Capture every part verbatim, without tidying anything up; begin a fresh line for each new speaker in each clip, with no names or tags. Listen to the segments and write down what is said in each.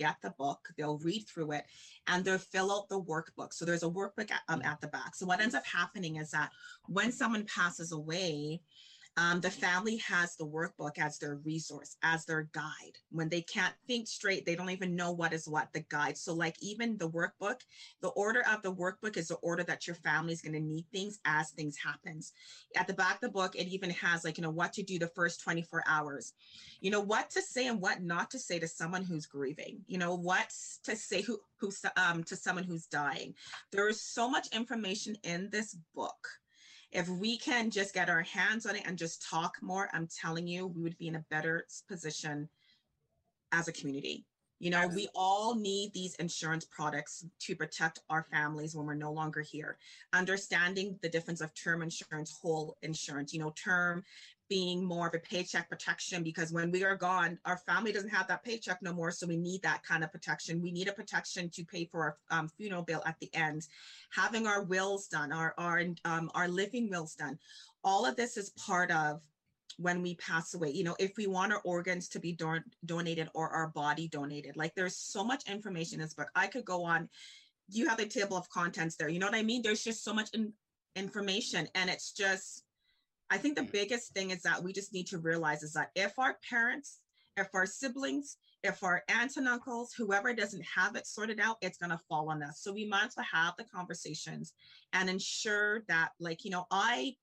get the book, they'll read through it, and they'll fill out the workbook. So there's a workbook at, um, at the back. So what ends up happening is that when someone passes away, Um, the family has the workbook as their resource, as their guide. When they can't think straight, they don't even know what is what, the guide. So like even the workbook, the order of the workbook is the order that your family is going to need things as things happens. At the back of the book, it even has like, you know, what to do the first twenty-four hours, you know, what to say and what not to say to someone who's grieving, you know, what to say who, who's, um, to someone who's dying. There is so much information in this book. If we can just get our hands on it and just talk more, I'm telling you, we would be in a better position as a community. You know, we all need these insurance products to protect our families when we're no longer here. Understanding the difference of term insurance, whole insurance, you know, term being more of a paycheck protection, because when we are gone, our family doesn't have that paycheck no more. So we need that kind of protection. We need a protection to pay for our um, funeral bill at the end, having our wills done, our, our, um, our living wills done. All of this is part of when we pass away, you know, if we want our organs to be don- donated or our body donated. Like there's so much information in this book. I could go on. You have the table of contents there. You know what I mean? There's just so much in- information. And it's just, I think the biggest thing is that we just need to realize is that if our parents, if our siblings, if our aunts and uncles, whoever doesn't have it sorted out, it's going to fall on us. So we might as well have the conversations and ensure that, like, you know, I,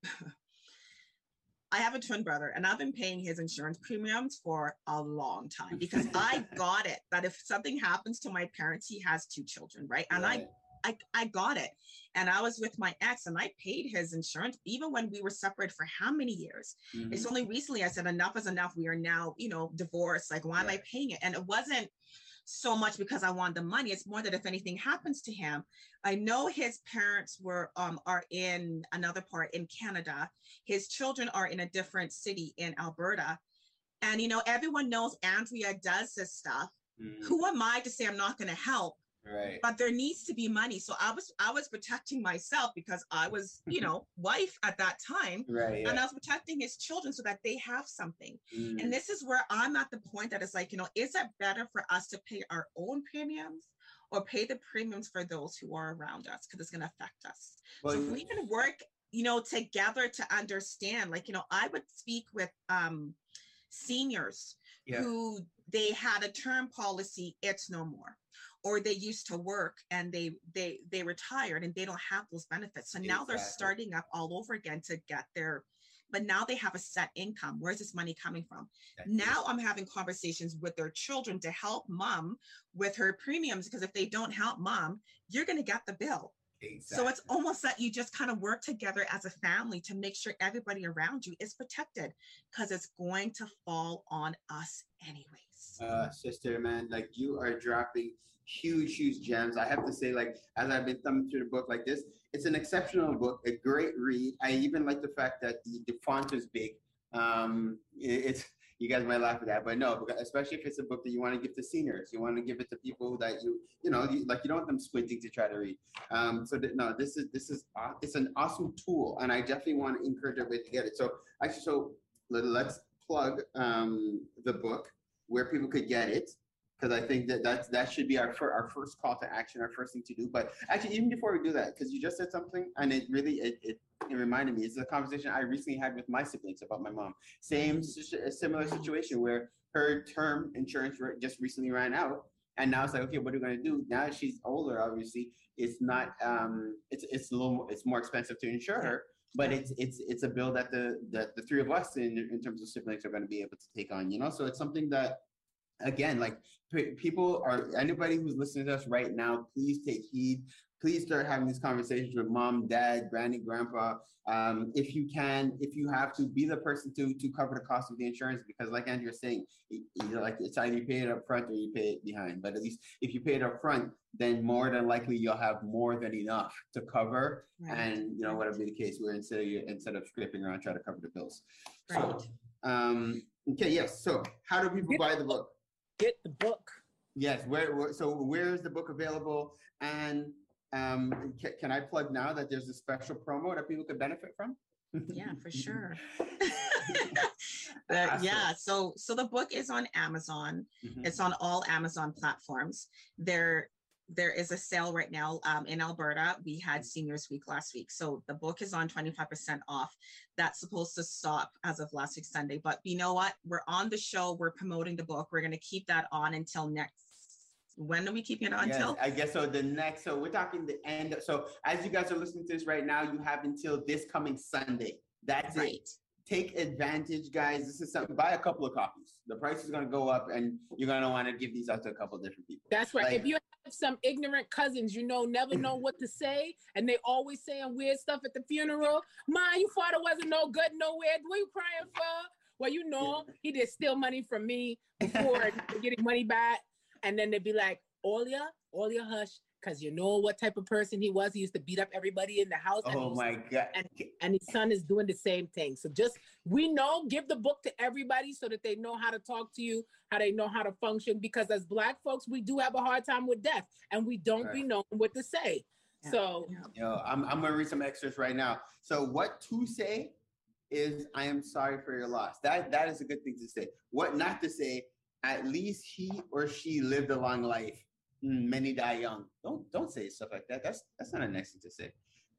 I have a twin brother and I've been paying his insurance premiums for a long time because I got it that if something happens to my parents, he has two children, right? And right. I, I, I got it. And I was with my ex and I paid his insurance even when we were separated for how many years? Mm-hmm. It's only recently I said, enough is enough. We are now, you know, divorced. Like, why yeah. am I paying it? And it wasn't so much because I want the money. It's more that if anything happens to him, I know his parents were um are in another part in Canada. His children are in a different city in Alberta. And, you know, everyone knows Andrea does this stuff. Mm. Who am I to say I'm not going to help?
Right.
But there needs to be money. So I was I was protecting myself because I was, you know, wife at that time.
Right. Yeah.
And I was protecting his children so that they have something. Mm. And this is where I'm at the point that it's like, you know, is it better for us to pay our own premiums or pay the premiums for those who are around us? Because it's going to affect us. Well, so if we can work, you know, together to understand, like, you know, I would speak with um, seniors yeah. who they had a term policy, it's no more. Or they used to work and they they they retired and they don't have those benefits. So now exactly. they're starting up all over again to get their, but now they have a set income. Where's this money coming from? That's now it. I'm having conversations with their children to help mom with her premiums, because if they don't help mom, you're going to get the bill. Exactly. So it's almost that you just kind of work together as a family to make sure everybody around you is protected, because it's going to fall on us anyways.
Uh, sister, man, like you are dropping huge, huge gems. I have to say, like, as I've been thumbing through the book like this, it's an exceptional book, a great read. I even like the fact that the, the font is big. Um, it, it's, you guys might laugh at that, but no, especially if it's a book that you want to give to seniors, you want to give it to people that you, you know, you, like you don't want them squinting to try to read. Um, so that, no, this is, this is, uh, it's an awesome tool, and I definitely want to encourage everybody to get it. So actually, so let, let's plug um, the book where people could get it, because I think that that's, that should be our, fir- our first call to action, our first thing to do. But actually, even before we do that, because you just said something, and it really, it, it, it reminded me, it's a conversation I recently had with my siblings about my mom. Same, similar situation where her term insurance just recently ran out. And now it's like, okay, what are we going to do? Now that she's older, obviously, it's not, um, it's it's a little, it's more expensive to insure her. But it's it's it's a bill that the that the three of us in in terms of siblings are going to be able to take on, you know. So it's something that, again, like p- people are, anybody who's listening to us right now, please take heed. Please start having these conversations with mom, dad, granny, grandpa. Um, if you can, if you have to, be the person to to cover the cost of the insurance, because like Andrea was saying, you know, like it's either you pay it up front or you pay it behind. But at least if you pay it up front, then more than likely you'll have more than enough to cover. Right. And you know, whatever be the case, where instead of instead of scraping around trying to cover the bills. Right. So, um, okay, yes. So how do people buy the book?
Get the book.
Yes. Where, where so where is the book available? And um, can, can I plug now that there's a special promo that people could benefit from?
Yeah, for sure. But
Awesome.
yeah, so so the book is on Amazon.
Mhm.
It's on all Amazon platforms. There there is a sale right now um, in Alberta. We had Seniors Week last week, so the book is on twenty-five percent off. That's supposed to stop as of last week Sunday, but you know what? We're on the show. We're promoting the book. We're going to keep that on until next. When are we keeping it on
Yes,
till?
I guess so. The next, so we're talking the end. So as you guys are listening to this right now, you have until this coming Sunday. That's
Right.
it. Take advantage, guys. This is something. Buy a couple of copies. The price is going to go up, and you're going to want to give these out to a couple of different people.
That's right.
Like-
if you have some ignorant cousins, you know, never know what to say, and they always saying weird stuff at the funeral. Ma, your father wasn't no good nowhere. What you crying for? Well, you know, he did steal money from me before getting money back. And then they'd be like, Olia, Olia, hush, because you know what type of person he was. He used to beat up everybody in the house. and
Oh
he-
my God.
And, and his son is doing the same thing. So just, we know, give the book to everybody so that they know how to talk to you, how they know how to function. Because as Black folks, we do have a hard time with death, and we don't
Right.
be knowing what to say.
Yeah.
So
Yo, I'm, I'm going to read some extras right now. So what to say is, I am sorry for your loss. That That is a good thing to say. What not to say, at least he or she lived a long life. Mm, Many die young. Don't don't say stuff like that. That's that's not a nice thing to say.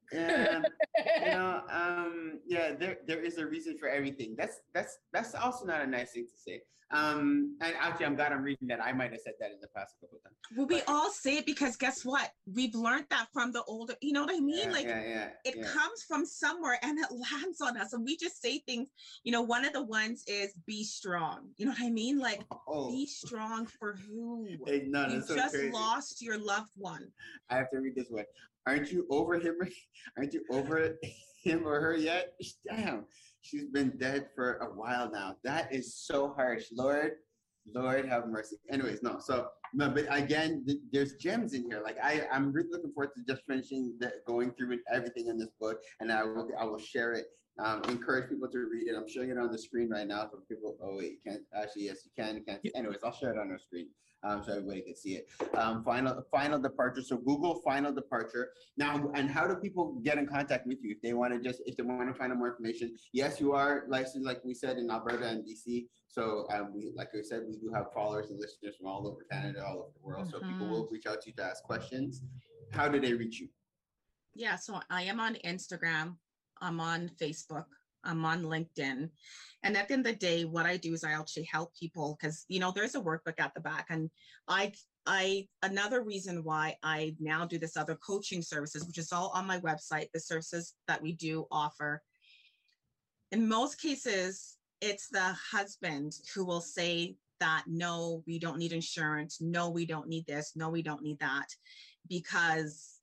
And you know, um, yeah, there there is a reason for everything. That's that's that's also not a nice thing to say. Um, and actually, I'm glad I'm reading that. I might have said that in the past a couple of times.
Well, we
But-
all say it because guess what? We've learned that from the older, you know what I mean?
Yeah,
like
yeah, yeah,
it
yeah.
comes from somewhere and it lands on us. And we just say things, you know, one of the ones is be strong. You know what I mean? Like
Oh,
be strong for who?
hey, no,
You
that's so
just
crazy.
lost your loved one.
I have to read this one. Aren't you over him? Aren't you over him or her yet? Damn, she's been dead for a while now. That is so harsh. Lord, Lord have mercy. Anyways, no. So no, but again, th- there's gems in here. Like I, I'm really looking forward to just finishing the, going through it, everything in this book, and I will, I will share it. Um, encourage people to read it. I'm showing it on the screen right now for people. Oh wait, you can't actually. Yes, you can. You can't. Anyways, I'll share it on our screen. Um, so everybody can see it. Um, final final departure. So Google final departure. Now, and how do people get in contact with you if they want to just if they want to find out more information? Yes, you are licensed, like we said, in Alberta and B C. So um, we, like I said, we do have followers and listeners from all over Canada, all over the world. So people
Mhm.
will reach out to you to ask questions. How do they reach you?
Yeah, so I am on Instagram, I'm on Facebook, I'm on LinkedIn. And at the end of the day, what I do is I actually help people because, you know, there's a workbook at the back. And I, I, another reason why I now do this other coaching services, which is all on my website, the services that we do offer. In most cases, it's the husband who will say that, no, we don't need insurance. No, we don't need this. No, we don't need that. Because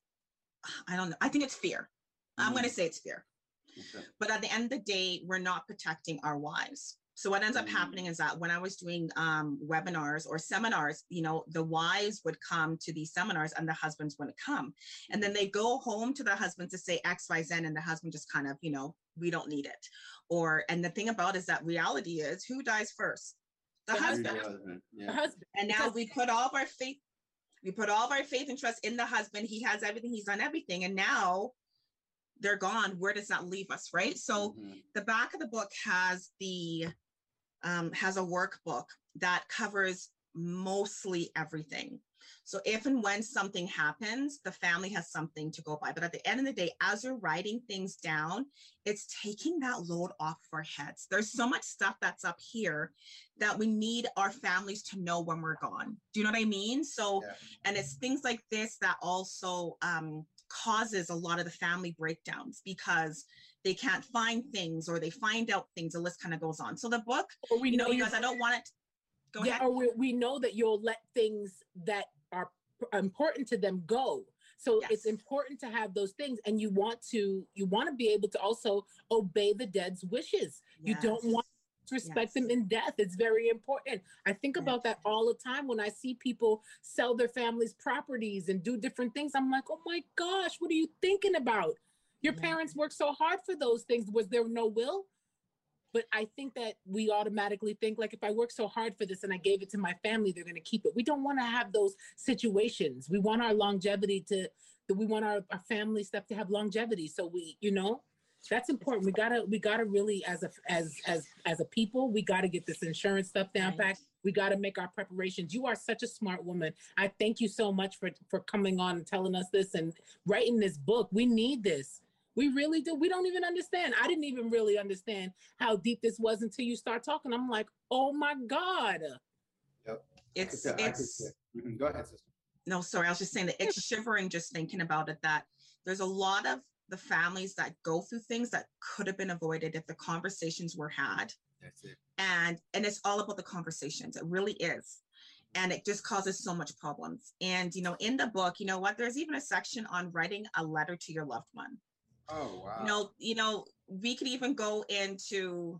I don't know. I think it's fear. I'm going to say it's fear.
Okay.
But at the end of the day, we're not protecting our wives. So what ends up
Mm.
happening is that when I was doing um, webinars or seminars, you know, the wives would come to these seminars and the husbands wouldn't come. And then they go home to the husband to say X, Y, Z, and the husband just kind of, you know, we don't need it. Or, and the thing about it is that reality is who dies first? The
The
husband.
Your husband,
the
yeah.
husband.
And now we put all of our faith, we put all of our faith and trust in the husband. He has everything, he's done everything. And now they're gone. Where does that leave us? Right. So
Mhm.
the back of the book has the um, has a workbook that covers mostly everything. So if and when something happens, the family has something to go by. But at the end of the day, as you're writing things down, it's taking that load off of our heads. There's so much stuff that's up here that we need our families to know when we're gone. Do you know what I mean? So,
Yeah.
and it's things like this that also um, causes a lot of the family breakdowns because they can't find things or they find out things. The list kind of goes on. So the book,
Or we
you know,
know
you
you
guys, I don't want it. Go
yeah,
ahead.
or we, we know that you'll let things that are p- important to them go. So it's
Yes.
important to have those things, and you want to you want to be able to also obey the dead's wishes. You don't
Yes.
want to respect them
Yes.
in death. It's very important. I think about that all the time when I see people sell their family's properties and do different things. I'm like, oh my gosh, what are you thinking about? Your
Yeah.
parents worked so hard for those things. Was there no will? But I think that we automatically think, like, if I work so hard for this and I gave it to my family, they're going to keep it. We don't want to have those situations. We want our longevity to, that we want our, our family stuff to have longevity. So we, you know, That's important. We gotta, we gotta really, as a, as, as, as a people, we gotta get this insurance stuff down
Right.
packed. We gotta make our preparations. You are such a smart woman. I thank you so much for, for coming on and telling us this and writing this book. We need this. We really do. We don't even understand. I didn't even really understand how deep this was until you start talking. I'm like, oh my God.
Yep.
It's,
I could, I could
it's,
say- Mhm. Go ahead, sister.
no, sorry, I was just saying that it's shivering just thinking about it, that there's a lot of the families that go through things that could have been avoided if the conversations were had.
That's it.
And and it's all about the conversations. It really is. And it just causes so much problems. And you know, in the book, you know what, there's even a section on writing a letter to your loved one.
Oh wow.
You know, you know, we could even go into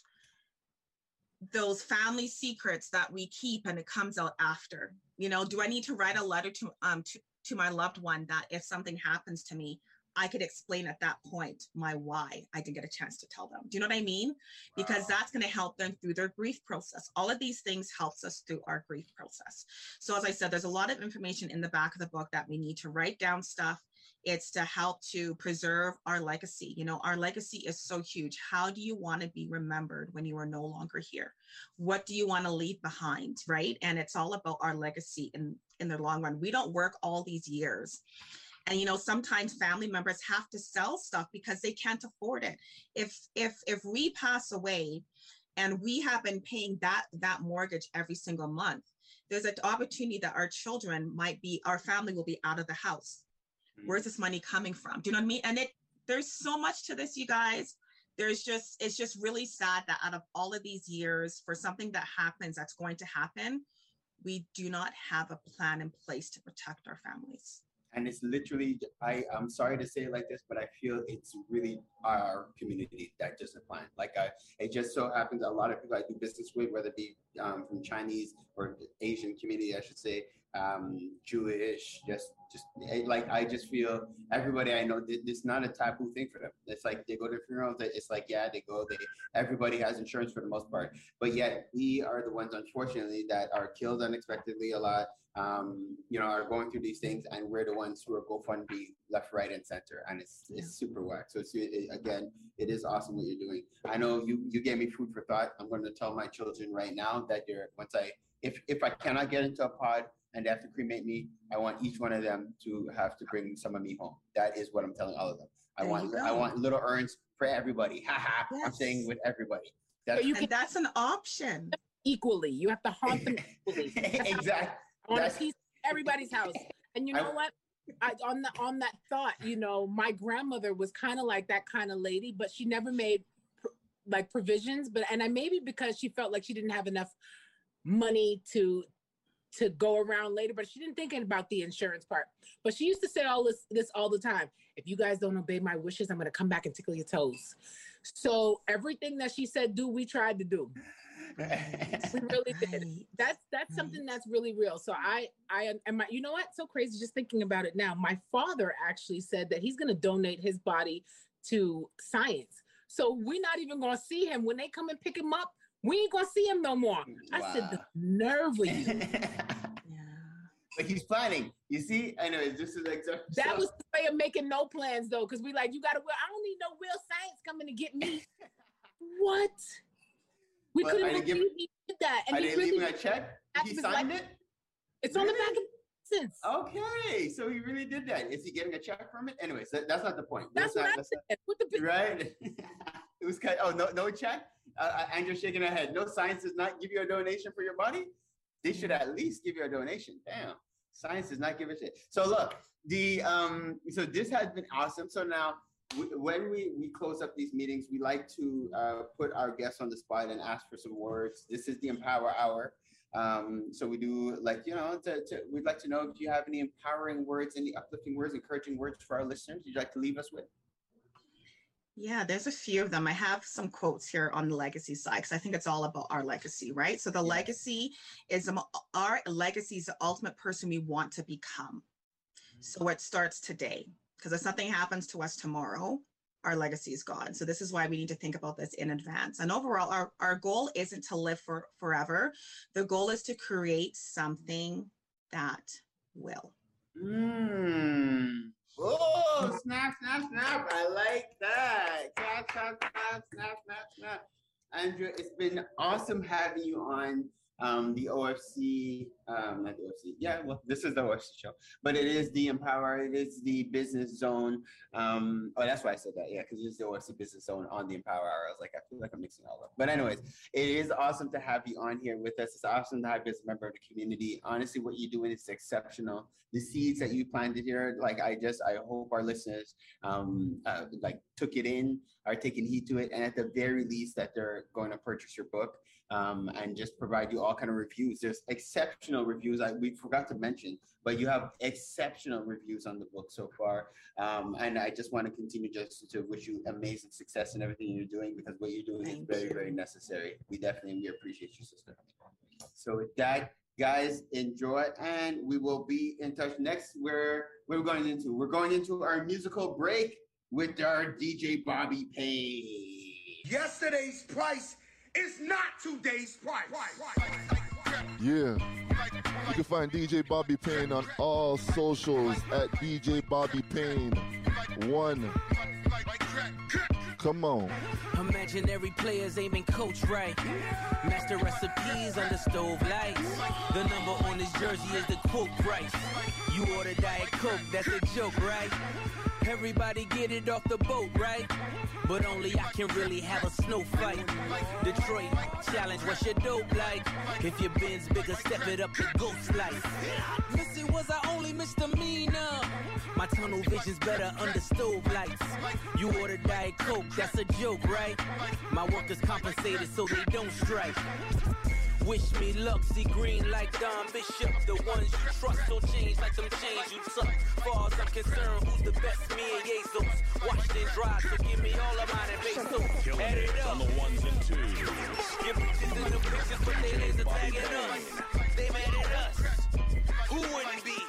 those family secrets that we keep and it comes out after. You know, do I need to write a letter to um to, to my loved one that if something happens to me, I could explain at that point my why. I didn't get a chance to tell them. Do you know what I mean? Because
Wow.
that's going to help them through their grief process. All of these things helps us through our grief process. So as I said, there's a lot of information in the back of the book that we need to write down stuff. It's to help to preserve our legacy. You know, our legacy is so huge. How do you want to be remembered when you are no longer here? What do you want to leave behind, right? And it's all about our legacy in, in the long run. We don't work all these years. And you know, sometimes family members have to sell stuff because they can't afford it. If if if we pass away and we have been paying that that mortgage every single month, there's an opportunity that our children might be, our family will be out of the house. Where's this money coming from? Do you know what I mean? And it there's so much to this, you guys. There's just, it's just really sad that out of all of these years, for something that happens that's going to happen, we do not have a plan in place to protect our families.
And it's literally, I, I'm sorry to say it like this, but I feel it's really our community that doesn't plan. Like, I, it just so happens a lot of people I do business with, whether it be um, from Chinese or Asian community, I should say, um, Jewish, just, just like, I just feel everybody I know, it's not a taboo thing for them. It's like they go to funerals, it's like, yeah, they go, they, everybody has insurance for the most part. But yet we are the ones, unfortunately, that are killed unexpectedly a lot. Um, you know, are going through these things, and we're the ones who are GoFundMe left, right, and center, and it's it's super whack. So it's, it, again, it is awesome what you're doing. I know you you gave me food for thought. I'm going to tell my children right now that you're once I if if I cannot get into a pod and they have to cremate me, I want each one of them to have to bring some of me home. That is what I'm telling all of them. I
There
want
you go.
I want little urns for everybody. Haha. I'm
Yes.
saying with everybody. That's
you
And that's an option.
equally. You have to haunt them equally.
exactly.
On a
That's-
piece of everybody's house. And you know
I-
what? I, on the on that thought, you know, my grandmother was kind of like that kind of lady, but she never made pr- like provisions. But and I maybe because she felt like she didn't have enough money to to go around later, but she didn't think about the insurance part. But she used to say all this this all the time. If you guys don't obey my wishes, I'm gonna come back and tickle your toes. So everything that she said do, we tried to do. We really did.
Right.
That's that's
Right.
something that's really real. So I I and my you know what? So crazy just thinking about it now. My father actually said that he's gonna donate his body to science. So we're not even gonna see him when they come and pick him up. We ain't gonna see him no more. I said the
Wow.
nerve of you.
Yeah.
But he's planning. You see? Anyways, this is like so,
That
so-
was the way of making no plans though, because we like you gotta. I don't need no real science coming to get me. What? We
But
couldn't
I didn't
believe
give-
he did that, and
I
he
didn't
really.
leave him a check.
That
He
was
signed
like-
it.
It's on the
Really?
back of the license.
Okay, so he really did that. Is he getting a check from it? Anyways, that, that's not the point.
That's
not,
what I
that's
said. What the
not- right. It was kind. Oh no, no check. Uh, uh, Andrew's shaking her head. No, science does not give you a donation for your body. They should at least give you a donation. Damn, science does not give a shit. So look, the um, so this has been awesome. So now, w- when we we close up these meetings, we like to uh, put our guests on the spot and ask for some words. This is the Empower Hour. Um, so we do like, you know, to, to, we'd like to know if you have any empowering words, any uplifting words, encouraging words for our listeners you'd like to leave us with.
Yeah, there's a few of them. I have some quotes here on the legacy side because I think it's all about our legacy, right? So the
Yeah.
legacy is um, our legacy is the ultimate person we want to become. So it starts today because if something happens to us tomorrow, our legacy is gone. So this is why we need to think about this in advance. And overall, our, our goal isn't to live for forever. The goal is to create something that will.
Mm. Oh, snap, snap, snap. I like that. Snap, snap, snap, snap, snap, snap. Andrea, it's been awesome having you on um, the O F C, um, not the O F C. Yeah, well, this is the O F C show, but it is the Empower, it is the Business Zone. Um, oh, that's why I said that. Yeah, because it's the O F C Business Zone on the Empower Hour. I was like, I feel like I'm mixing all up. But anyways, it is awesome to have you on here with us. It's awesome to have you as a member of the community. Honestly, what you're doing is exceptional. The seeds that you planted here, like I just, I hope our listeners um, uh, like took it in, are taking heed to it, and at the very least that they're going to purchase your book um, and just provide you all kind of reviews. There's exceptional reviews. I, we forgot to mention, but you have exceptional reviews on the book so far. Um, and I just want to continue just to wish you amazing success in everything you're doing, because what you're doing
Thank
is very,
you.
very necessary. We definitely, we appreciate you, sister. So with that, guys, enjoy, and we will be in touch next. Where we're going into, we're going into our musical break with our D J Bobby Payne.
Yesterday's price is not today's price.
Yeah. You can find D J Bobby Payne on all socials at D J Bobby Payne one. Come on.
Imaginary players aiming coach right. Master recipes under stove lights. The number on his jersey is the quote price. You order Diet Coke, that's a joke, right? Everybody get it off the boat, right? But only I can really have a snow fight. Detroit challenge, what's your dope like? If your bin's bigger, step it up to ghost life. Listen, was I only misdemeanor? My tunnel vision's better under stove lights. You order Diet Coke, that's a joke, right? My workers compensated so they don't strike. Wish me luck, see green like Don Bishop. The ones you trust will change like some change you took. Far as I'm concerned, who's the best? Me and Jesus. Washed and dried, so give me all of mine and pesos. Add it up.
On the ones and twos.
Your bitches in the pictures, but they laser tagging us. They mad at us. Who wouldn't be?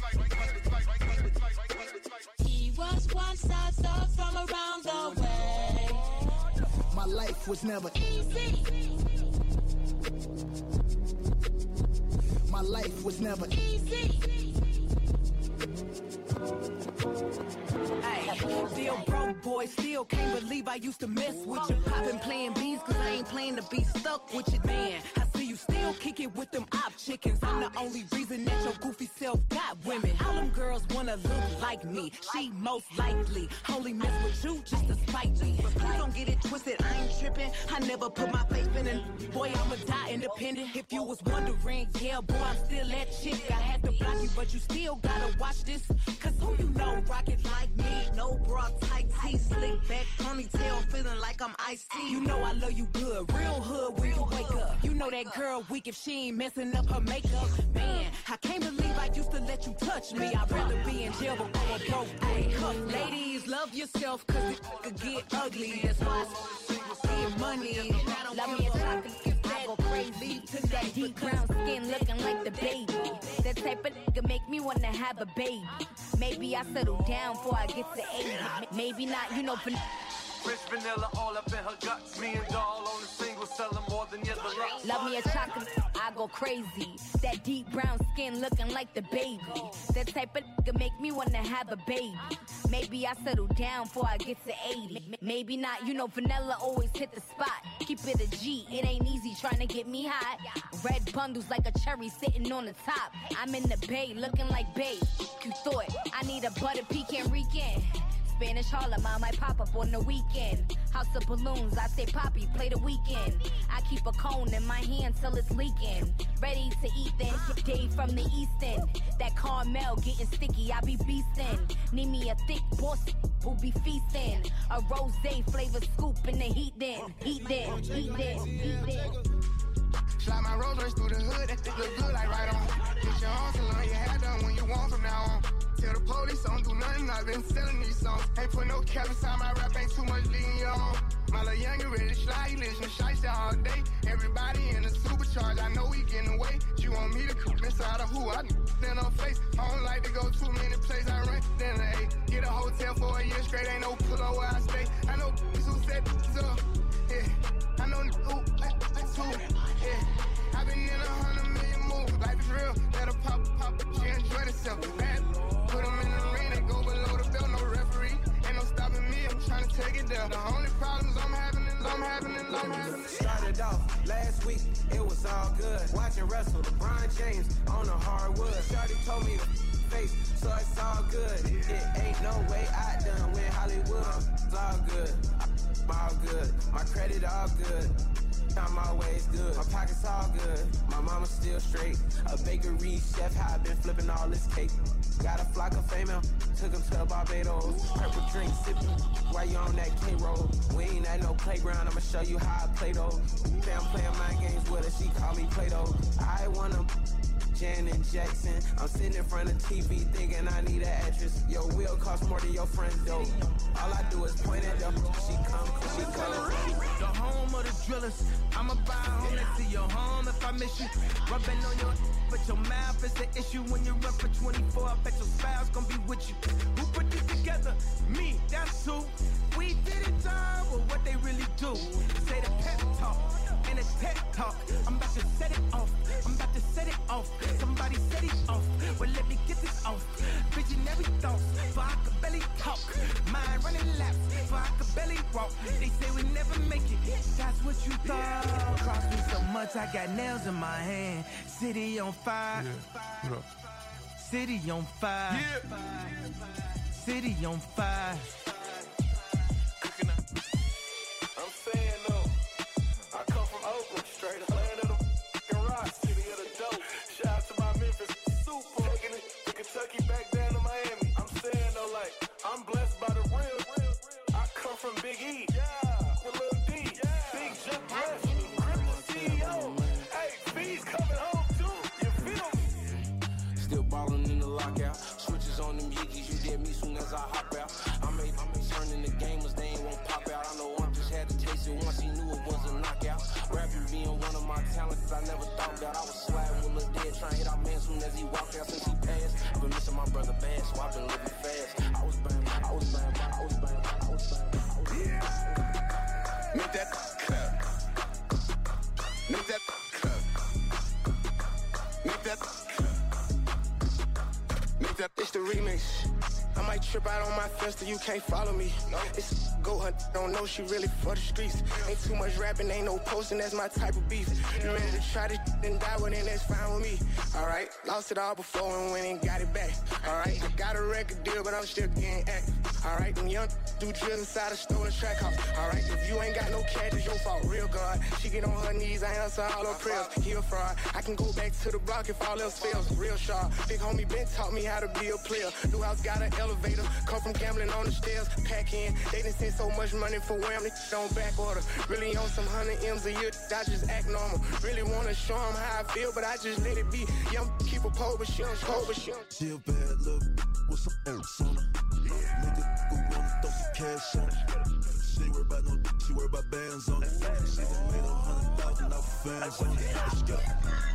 He was once a star from around the way.
My life was never
Easy,
My life was never
easy.
Ay, still broke, boy, still can't believe I used to mess with you. I've been playing bees cause I ain't playing to be stuck with you, man. I see you still kick it with them op chickens. I'm the only reason that your goofy self got women. All them girls wanna look like me. She most likely only mess with you just to spite me. But please don't get it twisted, I ain't tripping. I never put my faith in it. Boy, I'ma die independent. If you was wondering, yeah, boy, I'm still that chick. I had to block you, but you still gotta watch this. Cause who you know rocket like me? No bra, tight tee, slick back, ponytail, feeling like I'm Ice-T. You know I love you good, real hood when you wake up. You know that girl weak if she ain't messing up her makeup. Man, I can't believe I used to let you touch me. I'd rather be in jail before a broke day. Ladies, love yourself cause it could get ugly. That's why I get money.
Love me a chocolate, I go crazy. That deep brown skin looking like the baby. That type of nigga make me wanna have a baby. Maybe I settle down before I get to eighty. Maybe not, you know, for
Rich vanilla all up in her guts. Me and doll on the single selling more than your deluxe.
love me a chocolate, I go crazy. That deep brown skin looking like the baby. That type of nigga make me wanna have a baby. Maybe I settle down before I get to eighty. Maybe not, you know, vanilla always hit the spot. Keep it a G, it ain't easy trying to get me hot. Red bundles like a cherry sitting on the top. I'm in the bay looking like babe. You thought I need a butter pecan weekend. Spanish Harlem, I might pop up on the weekend. House of balloons, I say Poppy, play the weekend. I keep a cone in my hand till it's leaking. Ready to eat then, Dave from the East End. That caramel getting sticky, I be beastin'. Need me a thick boss who be feasting. A rosé flavor scoop in the heat then. Heat then, heat then, heat then.
Slide my Rolls Royce through the hood, that thing look good like right on. Get your arms along, your hair done when you want from now on. Tell the police don't do nothing, I've been selling these songs. Ain't put no cap inside my rap, ain't too much lean you on. My little young, you ready to slide, you listen to shiesty all day. Everybody in the supercharge, I know we getting away. You want me to cook inside of who? I stand on face. I don't like to go too many places, I rent then a eight. Get a hotel for a year straight, ain't no pull up where I stay. I know who set this up, yeah. I know who, that's who, yeah. I've been in a hundred million moves, life is real. Let her pop, pop, she enjoy herself. Bad, put them in the ring, they go below the there. The only problems I'm having is I'm having is I'm having.
Started off last week, it was all good. Watching Russell, LeBron James on the hardwood. Shawty told me to face, so it's all good. It ain't no way I done win Hollywood. It's all good, I'm all good. My credit all good. I'm always good. My pockets all good. My mama's still straight. A bakery chef, how I been flipping all this cake. Got a flock of fame, took him to Barbados. Purple drink sipping while you on that K-roll. We ain't at no playground, I'ma show you how I play though. Fam playing mind games with her, she call me Play-Doh. I wanna Janet Jackson. I'm sitting in front of T V thinking I need an actress. Your wheel costs more than your friend's dough. All I do is point at them. She come, she come.
The home of the drillers. I'ma buy a home next to your home if I miss you. Rubbing on your, but your mouth is the issue when you run for twenty-four. I bet your spouse gonna be with you. Who put this together? Me, that's who. We did it done with what they really do. Say the pep talk and it's tech talk. I'm about to set it off. I'm about to set it off. Somebody set it off. Well, let me get this off. Visionary thoughts, for I could barely talk. Mind running laps, for I could barely walk. They say we never make it. That's what you thought. Cost me so much, I got nails in my hand. City on fire. Yeah. City on fire. Yeah. City on fire.
I'm saying though, I come from Oakland, straight up land of the f***ing rock, city of the dope. Shout out to my Memphis super, taking it to Kentucky back down to Miami. I'm saying though, like, I'm blessed by the real. I come from Big E, yeah, with Lil D, yeah. Big Jump Bless, Crypto C E O. Hey, B's coming home too, you feel me?
Still ballin' in the lockout. Switches on them Yeezys, you get me soon as I hop out. I made, I made turning the gamers, they ain't won't pop out. I know one just had to taste it once, he knew it was a knockout. Rapping being one of my talents, I never thought that I was sliding with Lil Dead, trying to hit our man soon as he walked out since he passed. I've been missing my brother bad, so I've been living fast. I was bang, I was bang, I was bang, I was bang, I was bang.
Yeah. Make that clap. Make that clap. Make that clap. Make that.
It's the remix. I might trip out on my fence you can't follow me. No. It's go hunt, don't know she really for the streets. Ain't too much rapping, ain't no posting, that's my type of beef. You ready to try this and die with it, that's fine with me. Alright, lost it all before and went and got it back. Alright, I got a record deal, but I'm still getting active. Alright, them young do drills inside a stolen track house. Alright, if you ain't got no cash, it's your fault, real God. She get on her knees, I answer all her prayers. He a fraud, I can go back to the block if all else fails. Real sharp, big homie Ben taught me how to be a player. New house got an elevator, come from gambling on the stairs. Pack in, they done sent so much money for wham, they on back order. Really on some hundred M's a year, I just act normal. Really wanna show them how I feel, but I just let it be. Yeah, I'm keep a pole, but she don't pole, but she don't.
She a bad look with some else on her. Nigga who wanna throw some cash on her. She ain't worried about no, she worried about bands on it. She done made a hundred thousand off fans on it. Let's go.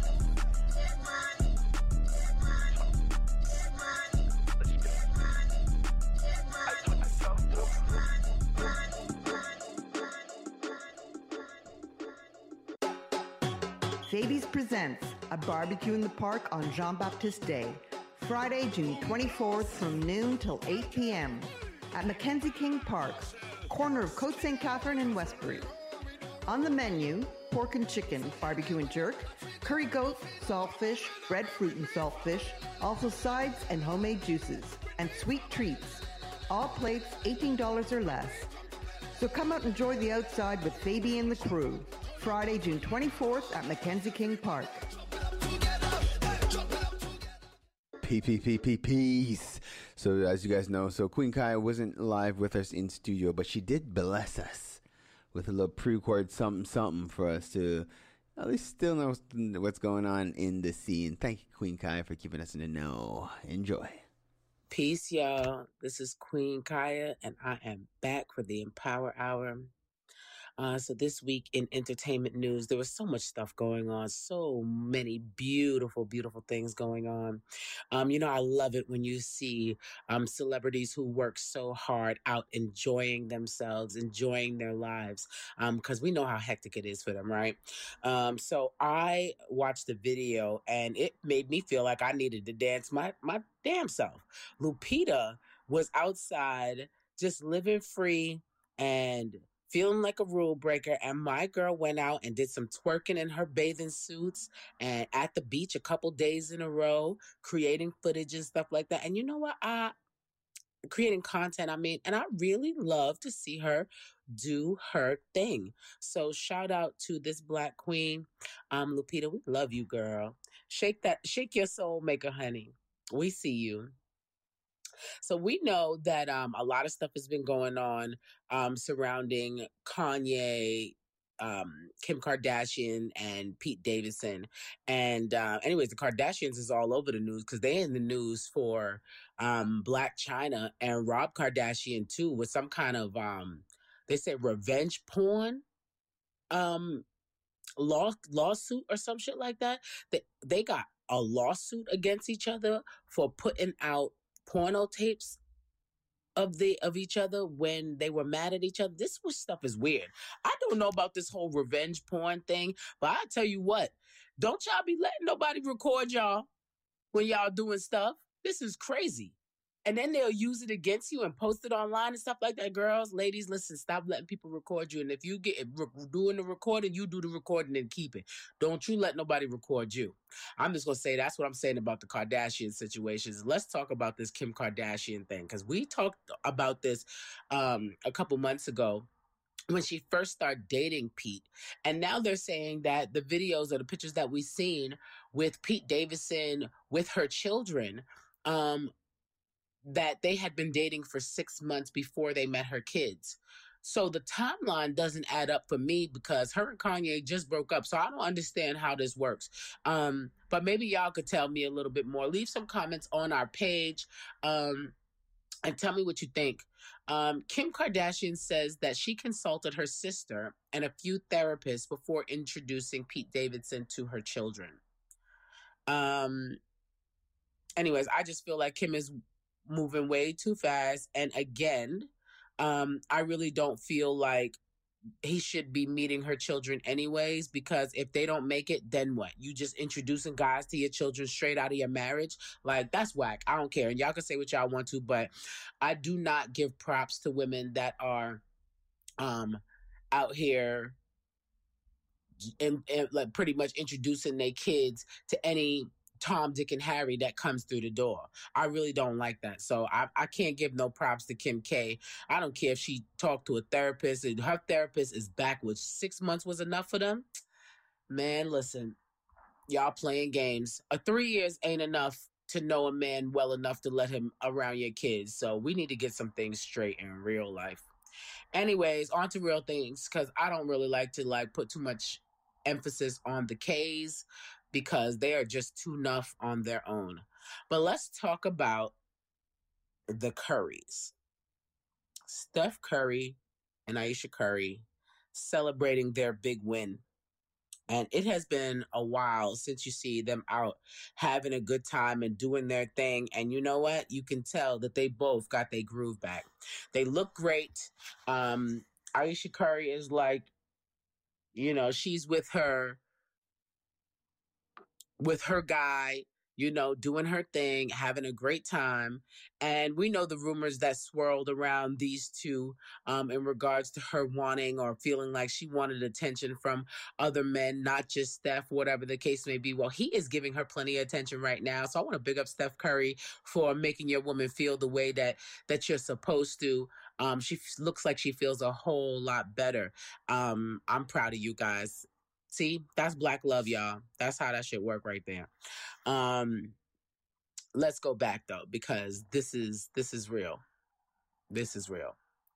Davies presents a barbecue in the park on Jean-Baptiste Day, Friday, June twenty-fourth from noon till eight p.m. at Mackenzie King Park, corner of Côte Saint Catherine and Westbury. On the menu, pork and chicken, barbecue and jerk, curry goat, saltfish, breadfruit and saltfish, also sides and homemade juices, and sweet treats. All plates eighteen dollars or less. So come out and enjoy the outside with Fabi and the crew. Friday, June twenty-fourth at Mackenzie King Park.
P P P P Peace. So as you guys know, so Queen Kaya wasn't live with us in studio, but she did bless us with a little pre-record something something for us to at least still know what's going on in the scene. Thank you, Queen Kaya, for keeping us in the know. Enjoy.
Peace, y'all. This is Queen Kaya, and I am back for the Empower Hour. Uh, so this week in entertainment news, there was so much stuff going on, so many beautiful, beautiful things going on. Um, you know, I love it when you see um, celebrities who work so hard out enjoying themselves, enjoying their lives, because um, we know how hectic it is for them, right? Um, so I watched the video, and it made me feel like I needed to dance my, my damn self. Lupita was outside just living free,
and feeling like a rule breaker. And my girl went out and did some twerking in her bathing suits and at the beach a couple days in a row, creating footage and stuff like that. And you know what? I creating content, I mean, and I really love to see her do her thing. So shout out to this Black queen. Um, Lupita, we love you, girl. Shake that, shake your soul maker, honey. We see you. So we know that um, a lot of stuff has been going on um, surrounding Kanye, um, Kim Kardashian, and Pete Davidson. And uh, anyways, the Kardashians is all over the news because they're in the news for um, Black China and Rob Kardashian too, with some kind of, um, they say revenge porn um, law lawsuit or some shit like that. They, they got a lawsuit against each other for putting out porno tapes of the of each other when they were mad at each other. This was, stuff is weird. I don't know about this whole revenge porn thing, but I tell you what, don't y'all be letting nobody record y'all when y'all doing stuff. This is crazy. And then they'll use it against you and post it online and stuff like that. Girls, ladies, listen, stop letting people record you. And if you get re- doing the recording, you do the recording and keep it. Don't you let nobody record you. I'm just going to say that's what I'm saying about the Kardashian situations. Let's talk about this Kim Kardashian thing, because we talked about this um, a couple months ago when she first started dating Pete. And now they're saying that the videos or the pictures that we've seen with Pete Davidson with her children, um, that they had been dating for six months before they met her kids. So the timeline doesn't add up for me because her and Kanye just broke up. So I don't understand how this works. Um, but maybe y'all could tell me a little bit more. Leave some comments on our page um, and tell me what you think. Um, Kim Kardashian says that she consulted her sister and a few therapists before introducing Pete Davidson to her children. Um, anyways, I just feel like Kim is moving way too fast. And again, um, I really don't feel like he should be meeting her children anyways, because if they don't make it, then what? You just introducing guys to your children straight out of your marriage? Like, that's whack. I don't care. And y'all can say what y'all want to, but I do not give props to women that are um, out here and, and like pretty much introducing their kids to any Tom, Dick, and Harry that comes through the door. I really don't like that. So I, I can't give no props to Kim K. I don't care if she talked to a therapist and her therapist is backwards. Six months was enough for them. Man, listen, y'all playing games. A three years ain't enough to know a man well enough to let him around your kids. So we need to get some things straight in real life. Anyways, on to real things, because I don't really like to like put too much emphasis on the K's, because they are just too enough on their own. But let's talk about the Currys. Steph Curry and Ayesha Curry celebrating their big win. And it has been a while since you see them out having a good time and doing their thing. And you know what? You can tell that they both got their groove back. They look great. Um, Ayesha Curry is like, you know, she's with her with her guy, you know, doing her thing, having a great time. And we know the rumors that swirled around these two um, in regards to her wanting or feeling like she wanted attention from other men, not just Steph, whatever the case may be. Well, he is giving her plenty of attention right now. So I want to big up Steph Curry for making your woman feel the way that, that you're supposed to. Um, she f- looks like she feels a whole lot better. Um, I'm proud of you guys. See, that's black love, y'all. That's how that shit work right there. Um, let's go back though, because this is this is real. This is real.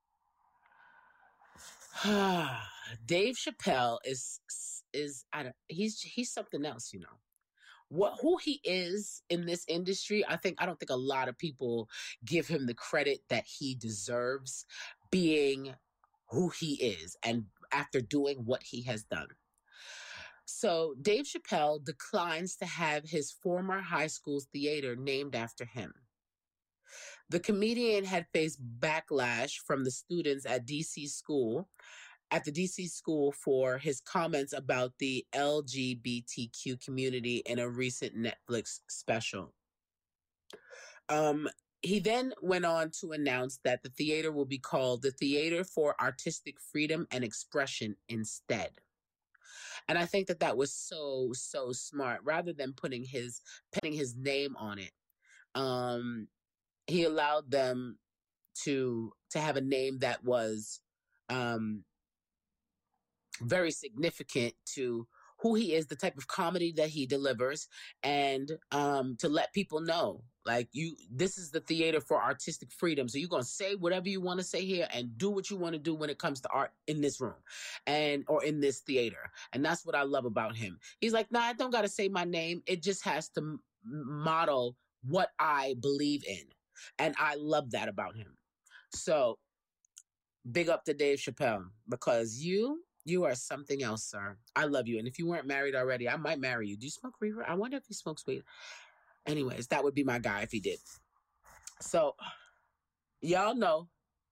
Dave Chappelle is is I don't he's he's something else, you know. What who he is in this industry, I think I don't think a lot of people give him the credit that he deserves, being who he is and after doing what he has done. So Dave Chappelle declines to have his former high school's theater named after him. The comedian had faced backlash from the students at D C school, at the D C school for his comments about the L G B T Q community in a recent Netflix special. Um, he then went on to announce that the theater will be called the Theater for Artistic Freedom and Expression instead. And I think that that was so, so smart. Rather than putting his, putting his name on it, um, he allowed them to, to have a name that was um, very significant to who he is, the type of comedy that he delivers, and um, to let people know, like, you, this is the Theater for Artistic Freedom. So you're going to say whatever you want to say here and do what you want to do when it comes to art in this room and, or in this theater. And that's what I love about him. He's like, nah, I don't got to say my name. It just has to m- model what I believe in. And I love that about him. So big up to Dave Chappelle, because you, you are something else, sir. I love you. And if you weren't married already, I might marry you. Do you smoke reefer? I wonder if he smokes weed. Anyways, that would be my guy if he did. So, y'all know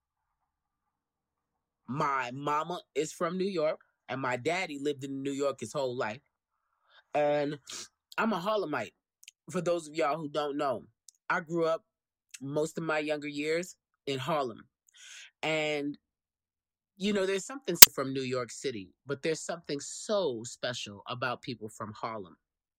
my mama is from New York, and my daddy lived in New York his whole life. And I'm a Harlemite. For those of y'all who don't know, I grew up most of my younger years in Harlem. And you know, there's something from New York City, but there's something so special about people from Harlem.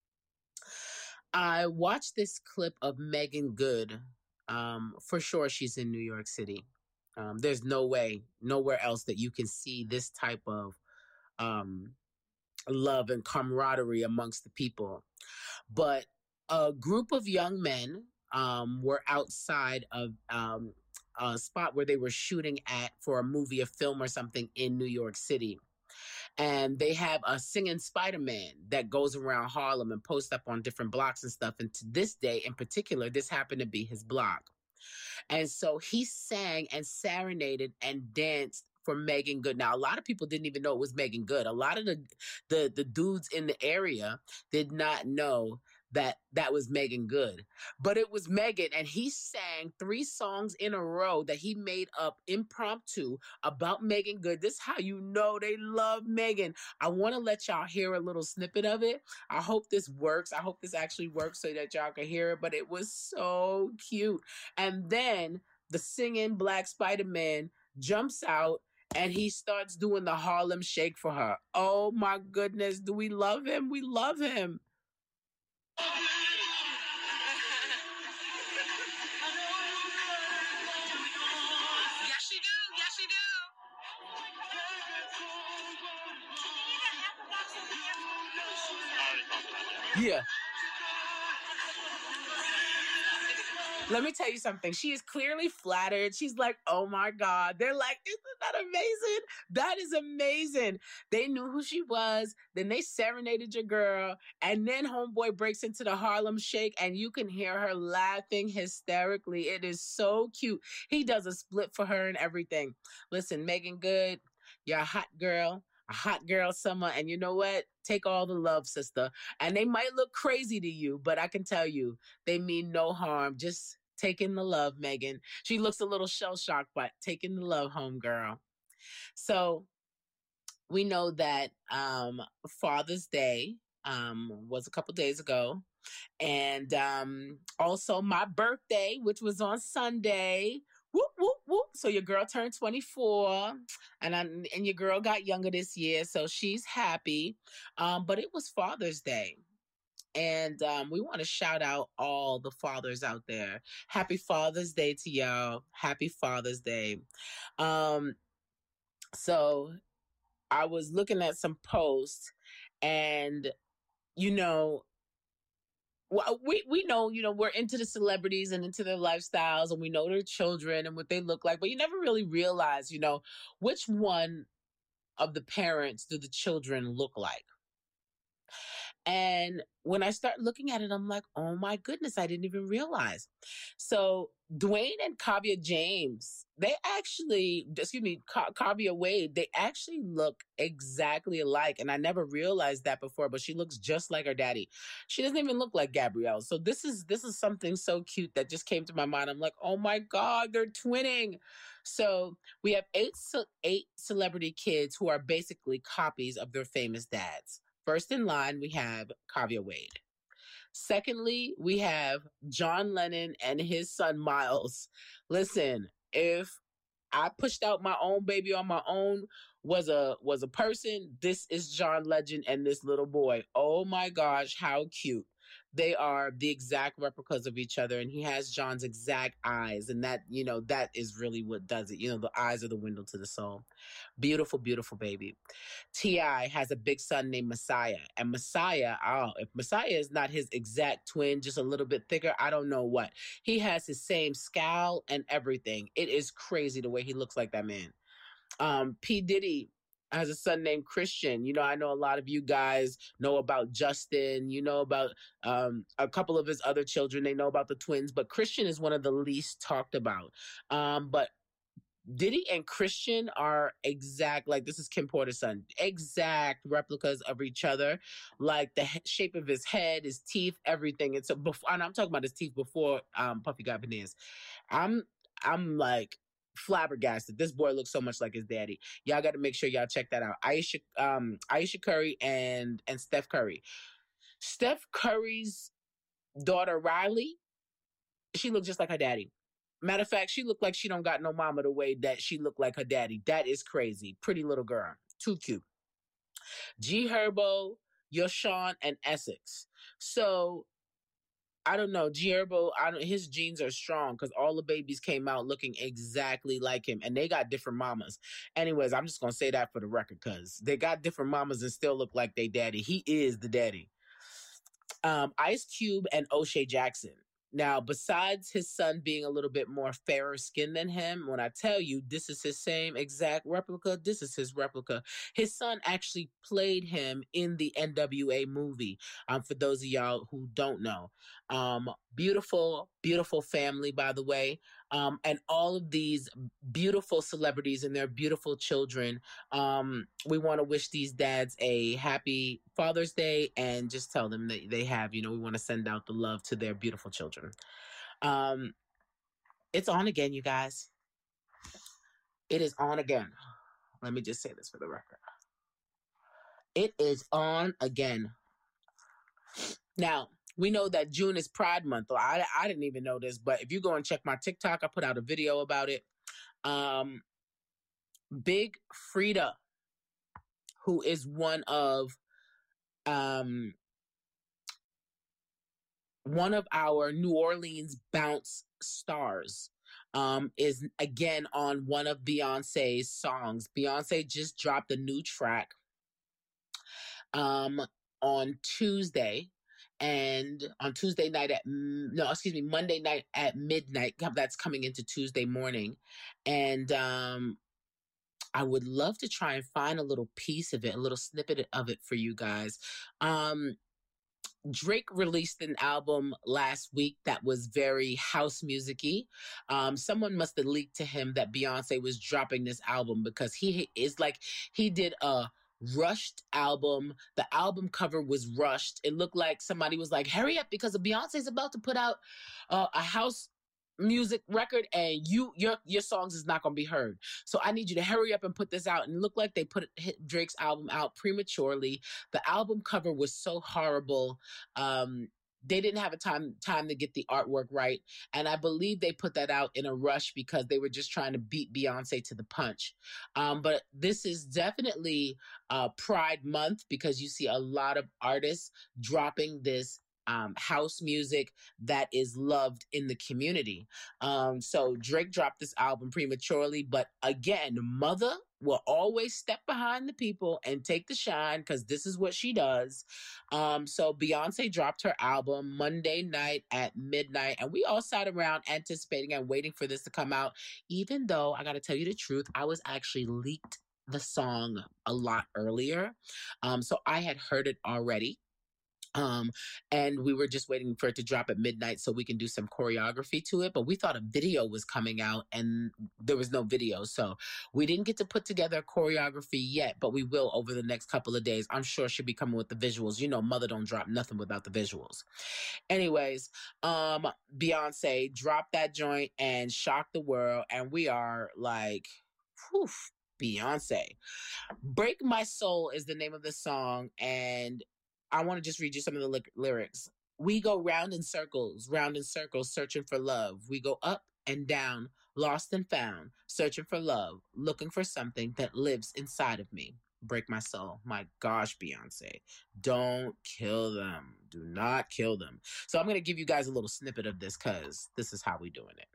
I watched this clip of Megan Good. Um, for sure, she's in New York City. Um, there's no way, nowhere else that you can see this type of um, love and camaraderie amongst the people. But a group of young men um, were outside of um, a spot where they were shooting at for a movie, a film or something in New York City. And they have a singing Spider-Man that goes around Harlem and posts up on different blocks and stuff. And to this day in particular, this happened to be his block. And so he sang and serenaded and danced for Megan Good. Now, a lot of people didn't even know it was Megan Good. A lot of the, the, the dudes in the area did not know that that was Megan Good. But it was Megan, and he sang three songs in a row that he made up impromptu about Megan Good. This is how you know they love Megan. I want to let y'all hear a little snippet of it. I hope this works. I hope this actually works so that y'all can hear it, but it was so cute. And then the singing Black Spider-Man jumps out, and he starts doing the Harlem Shake for her. Oh my goodness, do we love him? We love him.
Yes, she do. Yes, she do.
Yeah. Let me tell you something. She is clearly flattered. She's like, oh my God. They're like, isn't that amazing? That is amazing. They knew who she was. Then they serenaded your girl. And then homeboy breaks into the Harlem Shake and you can hear her laughing hysterically. It is so cute. He does a split for her and everything. Listen, Megan Good, you're a hot girl. A hot girl summer, and you know what? Take all the love, sister. And they might look crazy to you, but I can tell you, they mean no harm. Just taking the love, Megan. She looks a little shell-shocked, but taking the love home, girl. So we know that um, Father's Day um, was a couple days ago. And um, also my birthday, which was on Sunday. Whoop, whoop, whoop. So your girl turned twenty-four and I, and your girl got younger this year. So she's happy. Um, but it was Father's Day. And um, we want to shout out all the fathers out there. Happy Father's Day to y'all. Happy Father's Day. Um, so I was looking at some posts and, you know, well, we, we know, you know, we're into the celebrities and into their lifestyles and we know their children and what they look like, but you never really realize, you know, which one of the parents do the children look like? And when I start looking at it, I'm like, oh my goodness, I didn't even realize. So Dwayne and Kavia James, they actually, excuse me, Ka- Kavia Wade, they actually look exactly alike. And I never realized that before, but she looks just like her daddy. She doesn't even look like Gabrielle. So this is, this is something so cute that just came to my mind. I'm like, oh my God, they're twinning. So we have eight, eight celebrity kids who are basically copies of their famous dads. First in line, we have Kavia Wade. Secondly, we have John Lennon and his son Miles. Listen, if I pushed out my own baby on my own was a was a person, this is John Legend and this little boy. Oh my gosh, how cute. They are the exact replicas of each other, and he has John's exact eyes, and that, you know, that is really what does it. You know, the eyes are the window to the soul. Beautiful, beautiful baby. T I has a big son named Messiah, and Messiah, oh, if Messiah is not his exact twin, just a little bit thicker, I don't know what. He has his same scowl and everything. It is crazy the way he looks like that man. Um, P. Diddy has a son named Christian. You know, I know a lot of you guys know about Justin, you know about um, a couple of his other children. They know about the twins, but Christian is one of the least talked about. Um, but Diddy and Christian are exact, like this is Kim Porter's son, exact replicas of each other. Like the he- shape of his head, his teeth, everything. And so before, and I'm talking about his teeth before um, Puffy got veneers. I'm, I'm like, flabbergasted. This boy looks so much like his daddy. Y'all got to make sure y'all check that out. Aisha, um, Aisha Curry and and Steph Curry. Steph Curry's daughter Riley, she looked just like her daddy. Matter of fact, she looked like she don't got no mama the way that she looked like her daddy. That is crazy. Pretty little girl, too cute. G Herbo, Yoshan, and Essex. So I don't know, G Herbo, I don't, his genes are strong because all the babies came out looking exactly like him, and they got different mamas. Anyways, I'm just gonna say that for the record because they got different mamas and still look like they daddy. He is the daddy. Um, Ice Cube and O'Shea Jackson. Now, besides his son being a little bit more fairer skinned than him, when I tell you this is his same exact replica, this is his replica. His son actually played him in the N W A movie. Um, for those of y'all who don't know, um, beautiful, beautiful family, by the way. Um, and all of these beautiful celebrities and their beautiful children. Um, we want to wish these dads a happy Father's Day and just tell them that they have, you know, we want to send out the love to their beautiful children. Um, it's on again, you guys. It is on again. Let me just say this for the record. It is on again. Now, we know that June is Pride Month. I, I didn't even know this, but if you go and check my TikTok, I put out a video about it. Um, Big Frida, who is one of um, one of our New Orleans bounce stars, um, is again on one of Beyonce's songs. Beyonce just dropped a new track um, on Tuesday. And on Tuesday night at, no, excuse me, Monday night at midnight, that's coming into Tuesday morning. And um, I would love to try and find a little piece of it, a little snippet of it for you guys. Um, Drake released an album last week that was very house music-y. Um, someone must have leaked to him that Beyonce was dropping this album because he is like, he did a rushed album. The album cover was rushed. It looked like somebody was like, hurry up because Beyonce's about to put out uh, a house music record and you your your songs is not going to be heard. So I need you to hurry up and put this out. And it looked like they put Drake's album out prematurely. The album cover was so horrible. Um, they didn't have a time time to get the artwork right. And I believe they put that out in a rush because they were just trying to beat Beyonce to the punch. Um, but this is definitely uh, Pride Month because you see a lot of artists dropping this Um, house music that is loved in the community. Um, so Drake dropped this album prematurely, but again, Mother will always step behind the people and take the shine because this is what she does. Um, so Beyonce dropped her album Monday night at midnight, and we all sat around anticipating and waiting for this to come out, even though I got to tell you the truth, I was actually leaked the song a lot earlier. Um, so I had heard it already. Um, and we were just waiting for it to drop at midnight so we can do some choreography to it. But we thought a video was coming out and there was no video. So we didn't get to put together a choreography yet, but we will over the next couple of days. I'm sure she'll be coming with the visuals. You know, Mother don't drop nothing without the visuals. Anyways, um, Beyonce dropped that joint and shocked the world. And we are like, whew, Beyonce. Break My Soul is the name of the song. And I want to just read you some of the li- lyrics. We go round in circles, round in circles, searching for love. We go up and down, lost and found, searching for love, looking for something that lives inside of me. Break my soul. My gosh, Beyonce. Don't kill them. Do not kill them. So I'm going to give you guys a little snippet of this because this is how we doing it.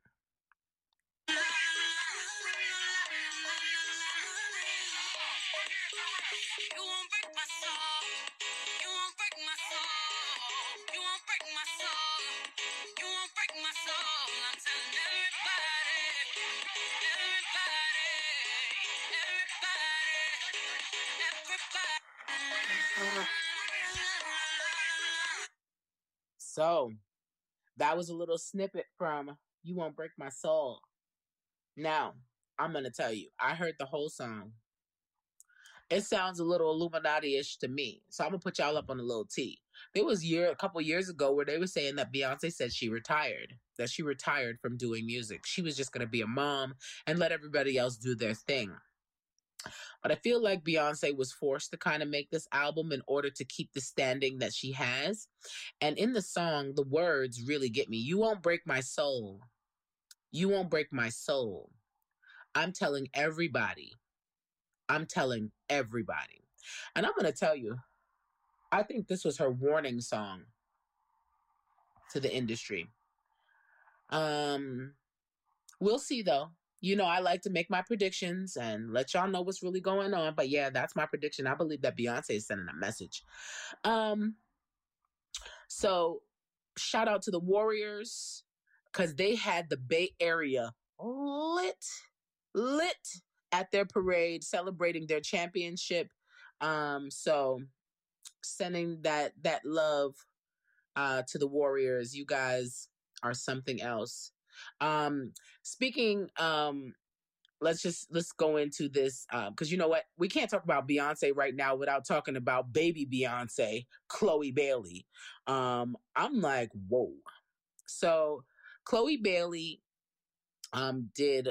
So that was a little snippet from You Won't Break My Soul. Now, I'm going to tell you, I heard the whole song. It sounds a little Illuminati-ish to me. So I'm going to put y'all up on a little T. There was year, a couple years ago where they were saying that Beyonce said she retired, that she retired from doing music. She was just going to be a mom and let everybody else do their thing. But I feel like Beyonce was forced to kind of make this album in order to keep the standing that she has. And in the song, the words really get me. You won't break my soul. You won't break my soul. I'm telling everybody. I'm telling everybody. And I'm going to tell you, I think this was her warning song to the industry. Um, we'll see, though. You know, I like to make my predictions and let y'all know what's really going on. But yeah, that's my prediction. I believe that Beyonce is sending a message. Um, so shout out to the Warriors because they had the Bay Area lit, lit at their parade celebrating their championship. Um, so sending that that love uh, to the Warriors. You guys are something else. Um, speaking, um, let's just, let's go into this, um, cause you know what? We can't talk about Beyonce right now without talking about baby Beyonce, Chloe Bailey. Um, I'm like, whoa. So Chloe Bailey, um, did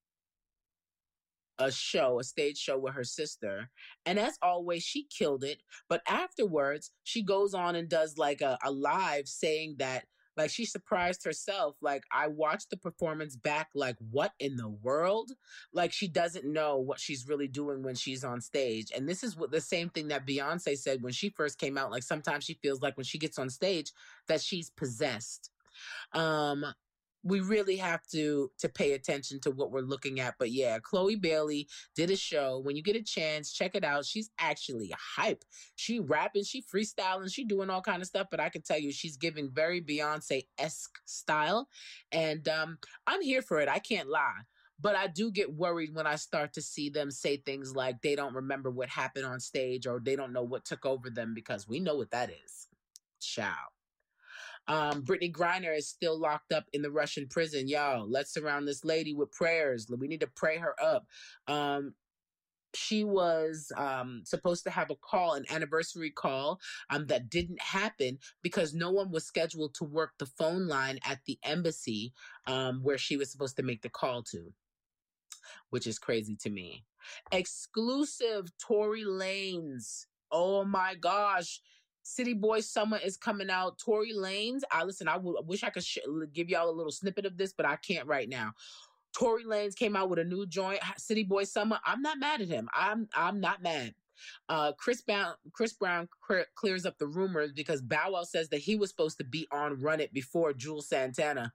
a show, a stage show with her sister. And as always, she killed it. But afterwards, she goes on and does like a, a live saying that like she surprised herself. Like I watched the performance back, like what in the world? Like she doesn't know what she's really doing when she's on stage. And this is what the same thing that Beyonce said when she first came out. Like sometimes she feels like when she gets on stage that she's possessed. Um, we really have to to pay attention to what we're looking at. But yeah, Chloe Bailey did a show. When you get a chance, check it out. She's actually hype. She rapping, she freestyling, she doing all kind of stuff. But I can tell you, she's giving very Beyonce-esque style. And um, I'm here for it. I can't lie. But I do get worried when I start to see them say things like they don't remember what happened on stage or they don't know what took over them, because we know what that is. Ciao. Um, Brittany Griner is still locked up in the Russian prison. Y'all, let's surround this lady with prayers. We need to pray her up. Um, she was um, supposed to have a call, an anniversary call, um, that didn't happen because no one was scheduled to work the phone line at the embassy um, where she was supposed to make the call to, which is crazy to me. Exclusive Tory Lanez. Oh my gosh. City Boy Summer is coming out. Tory Lanez. I listen. I, w- I wish I could sh- give y'all a little snippet of this, but I can't right now. Tory Lanez came out with a new joint. City Boy Summer. I'm not mad at him. I'm I'm not mad. Uh, Chris Brown. Chris Brown cr- clears up the rumors because Bow Wow says that he was supposed to be on Run It before Jules Santana.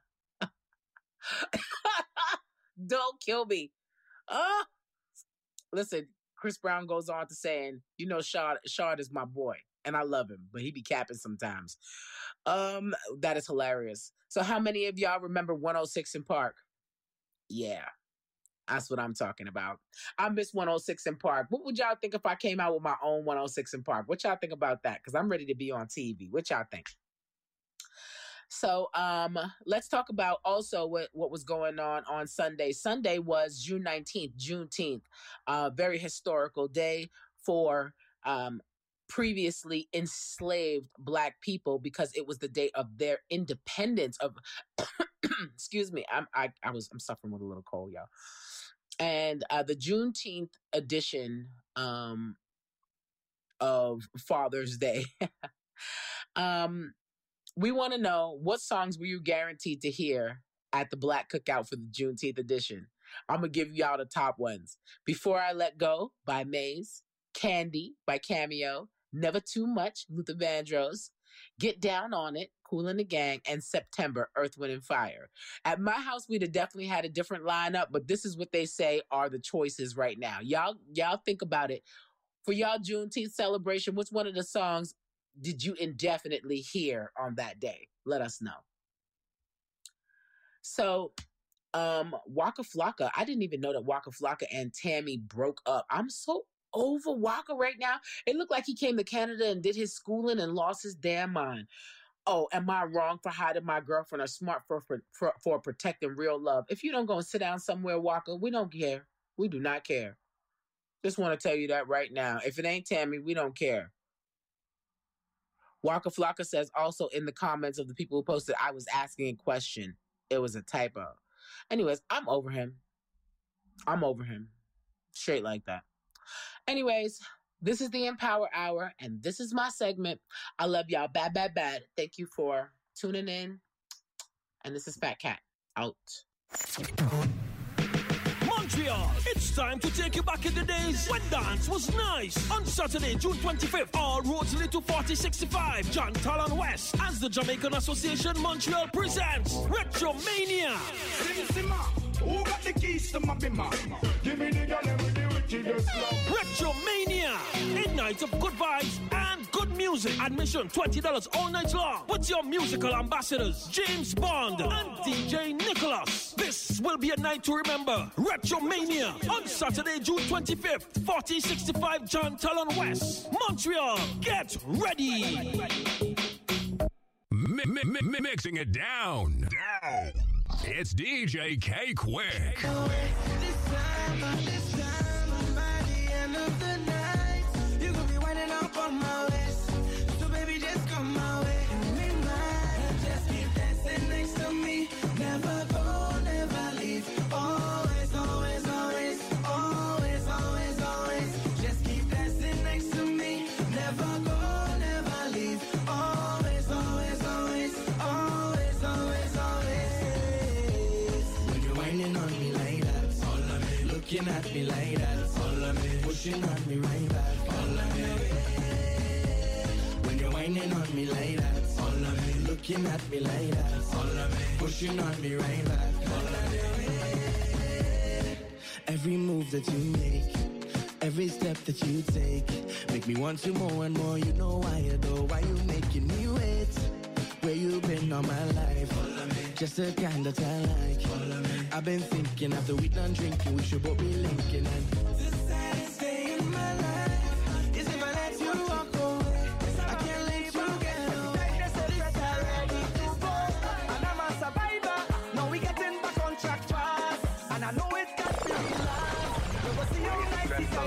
Don't kill me. Uh, listen. Chris Brown goes on to saying, you know, Shard, Shard is my boy. And I love him, but he be capping sometimes. Um, that is hilarious. So how many of y'all remember one oh six in Park? Yeah, that's what I'm talking about. I miss one oh six in Park. What would y'all think if I came out with my own one oh six in Park? What y'all think about that? Because I'm ready to be on T V. What y'all think? So um, let's talk about also what, what was going on on Sunday. Sunday was June nineteenth, Juneteenth, a very historical day for um, previously enslaved Black people because it was the day of their independence. Of excuse me, I'm I, I was I'm suffering with a little cold, y'all. And uh, the Juneteenth edition um, of Father's Day. um. we want to know, what songs were you guaranteed to hear at the Black Cookout for the Juneteenth edition? I'm going to give y'all the top ones. Before I Let Go by Maze, Candy by Cameo, Never Too Much, Luther Vandross, Get Down on It, Kool and the Gang, and September, Earth, Wind and Fire. At my house, we'd have definitely had a different lineup, but this is what they say are the choices right now. Y'all, y'all think about it. For y'all Juneteenth celebration, what's one of the songs did you indefinitely hear on that day? Let us know. So, um, Waka Flocka, I didn't even know that Waka Flocka and Tammy broke up. I'm so over Waka right now. It looked like he came to Canada and did his schooling and lost his damn mind. Oh, am I wrong for hiding my girlfriend or smart for, for, for, for protecting real love? If you don't go and sit down somewhere, Waka, we don't care. We do not care. Just want to tell you that right now. If it ain't Tammy, we don't care. Waka Flocka says also in the comments of the people who posted, I was asking a question. It was a typo. Anyways, I'm over him. I'm over him. Straight like that. Anyways, this is the Empower Hour, and this is my segment. I love y'all. Bad, bad, bad. Thank you for tuning in. And this is Fat Cat. Out.
Montreal, it's time to take you back in the days when dance was nice. On Saturday, June twenty-fifth, all roads lead to forty sixty-five John Talon West as the Jamaican Association Montreal presents Retromania. Who got the keys to my bimmer? Give me the gun and with the wickedest love. Retromania, a night of good vibes and good music. Admission twenty dollars all night long. With your musical ambassadors, James Bond and D J Nicholas. This will be a night to remember. Retromania on Saturday, June twenty-fifth, forty sixty-five John Talon West, Montreal. Get ready.
Mi- mi- mi- mixing it down. Down. It's D J K Quick.
This time, this time, by the end of the night, you gon' be winding up on my waist. So baby, just come my way and be mine. Just keep dancing next to me. Never go, never leave. Always, always, always, always, always, always. Just keep dancing next to me. Never go, never leave. Always, always, always, always, always, always. Whining on me like that, all of me. Looking at me like that, all of me. Pushing on me right back, all of me. When you're whining on me like that, all of me. Looking at me like that, all of me. Pushing on me right back, all of me. Every move that you make, every step that you take, make me want you more and more. You know why, though, why you making me wait? Where you been all my life? Just the kind that I like. I've been thinking after we done drinking, we should both be linking. And the saddest day in my life is if I let you walk away. I can't let you get away. This already too bold, and I'm a survivor. Now we getting back on track fast, and I know it got to be last. You will see how nice it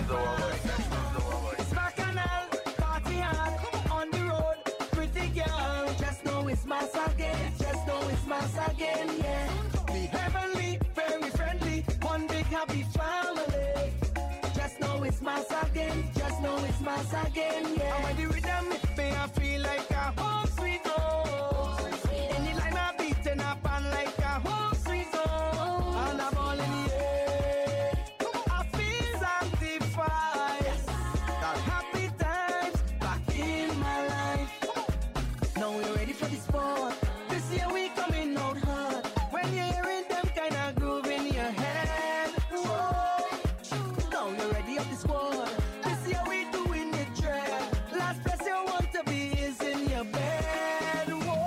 is. It's bacchanal, party hard, on the road, pretty girl. Just know it's mass again. Just know it's mass again, yeah. Be heavenly, very friendly, one big happy family. Just know it's mass again. Just know it's mass again, yeah. And when the rhythm me, I feel like a home sweet home. Any line I beating up and like a home sweet home. And I'm all in the air. I feel sanctified. Happy times back in my life. Now we're ready for the sport. This year we coming out hard. When you're hearing them kind of groove in your head. Whoa. Now you're ready up the squad. This year we doing the dread. Last place you want to be is in your bed.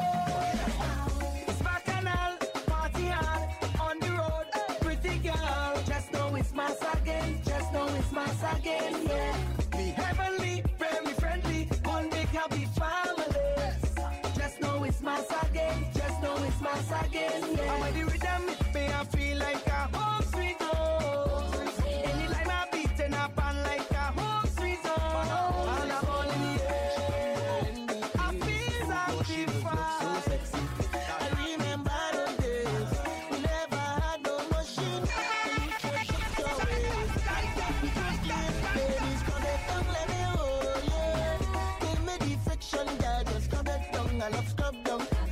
Whoa. It's bacchanal, party hard, on the road, pretty girl. Just know it's mass again. Just know it's mass again, yeah. Be heavenly, very friendly, one big happy family. Just know it's mass again. Just know it's mass again, yeah. And when the rhythm me, I feel like a home sweet home. Any line I beating up and like a home sweet home. And I'm all in the air. I feel sanctified. I remember the days we never had no machine. Babies, come back down, let me hold you. Give me the friction, girl, just come back down. I love scrub down.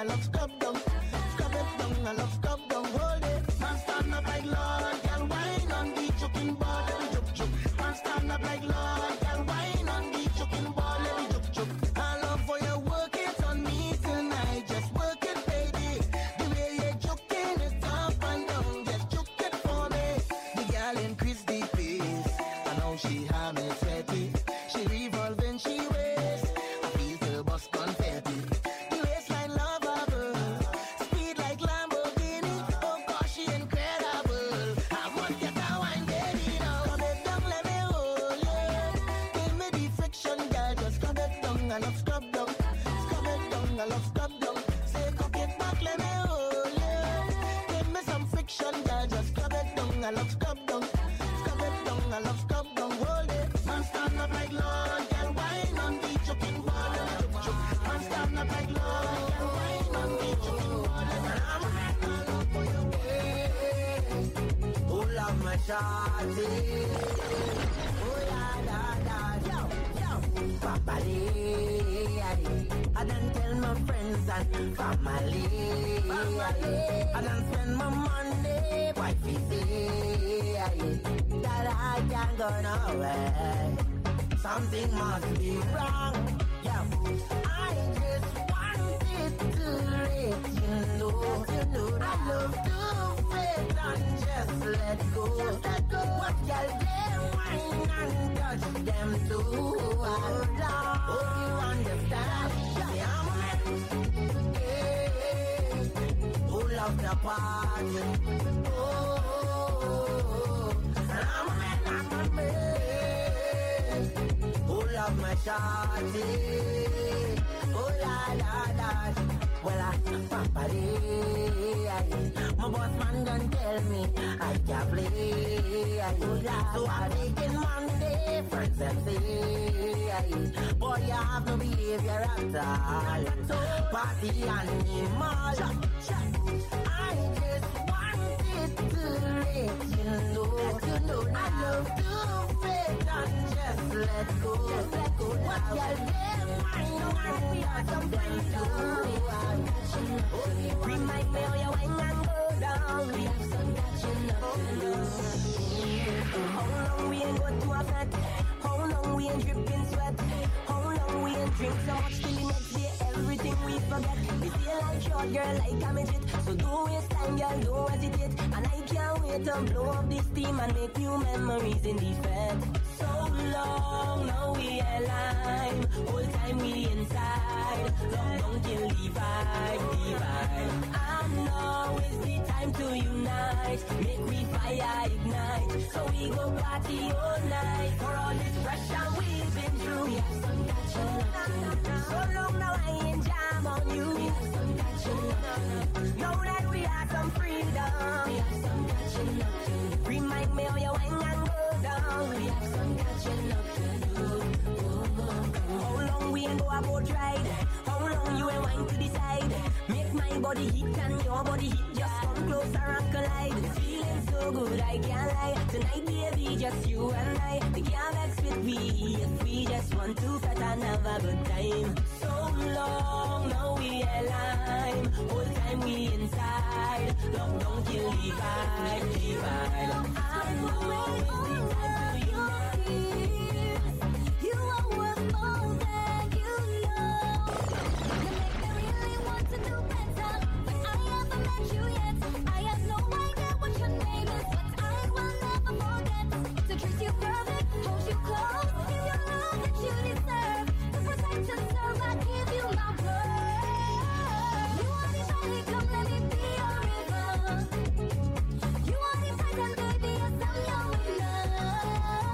I love scrub down. Scrub it down, I love scrub down. Hold it. Man stand up like Lord, girl wine on the choking ball, let me juke juke. Man stand up like Lord, girl wine on the choking ball, let me juke juke. I love for you work it on me tonight, just work it, baby. The way you're juking it up and down, just juke it for me. The girl increase the pace, I know she have me sweaty. She revolving, she waist, I feel the bus confetti. The waistline lovable, speed like Lamborghini. Oh gosh, she incredible. I want you to wine, baby, now. Come it down, let me hold you. Give me the friction, girl, just come it down. I love scrub down, scrub it down, I love scrub down. Say cock it back, let me hold you. Give me some friction, girl, just scrub it down. I love scrub down, scrub it down, I love scrub down. Hold it, man stand up like Lord, girl wine on the choking ball. Man stand up like Lord, girl wine on the choking ball. I'm a man for you, baby. Oh, love my shawty. Oh, yeah, da, da, yo, yo. Papa, I done tell my friends and family. I done spend my money, wifey say that I can't go nowhere. Something must be wrong. Yeah, I just wanted to let you know, you know I love to fit and just let go. Just let go. What y'all them wine and touch them too. Oh, Lord, hope you understand. Yeah, I'm a man. Hey, who love the party. Oh, and I'm a man, I'm a man. Who love my shawty. Oh, la, la, la. Well, I, Papa, my boss man done tell me I can't play. So I'm taking Monday, friends and say, boy, you have no behavior at all. Party animal. I just wanted to let you know, let you know I love to fit and just let go. Just let go. What y'all them wine we are some friends too. Remind me how you wine and go down. We have some catching up to do. How long we ain't go to a fete? How long we ain't dripping sweat? How long we ain't drink so much till the next day everything we forget? We feel like short girl like a midget. So don't waste time, girl, don't hesitate. And I can't wait to blow up this steam and make new memories in the fete. So long, now we align. Whole time we inside. Long don't kill the vibe, the vibe. I know it's the time to unite. Make we fire ignite. So we go party all night. For all this pressure we've been through. We have some catching up to do. So long now I ain't jam on you. We have some catching up to do. Know that we have some freedom. We have some catching up to do. Remind me how you wine and go down. We have some catching up to do. How long we ain't go about ride? How long you ain't wine to decide? Make my body hit and your body hit. Just come closer and collide. Feeling so good I can't lie. Tonight baby just you and I. We can't vex with we if we just want to fret and have a good time. So long now we align. Whole time we inside. Long don't kill the vibe, the vibe. I know it's the time to unite. You are worth more than you know. You make me really want to do better, but I haven't met you yet. I have no idea what your name is, but I will never forget to treat you perfect, hold you close, give you love that you deserve. To protect and serve, I give you my word. You are the valley, come let me be your river. You are the titan, baby, yes I'm your winner.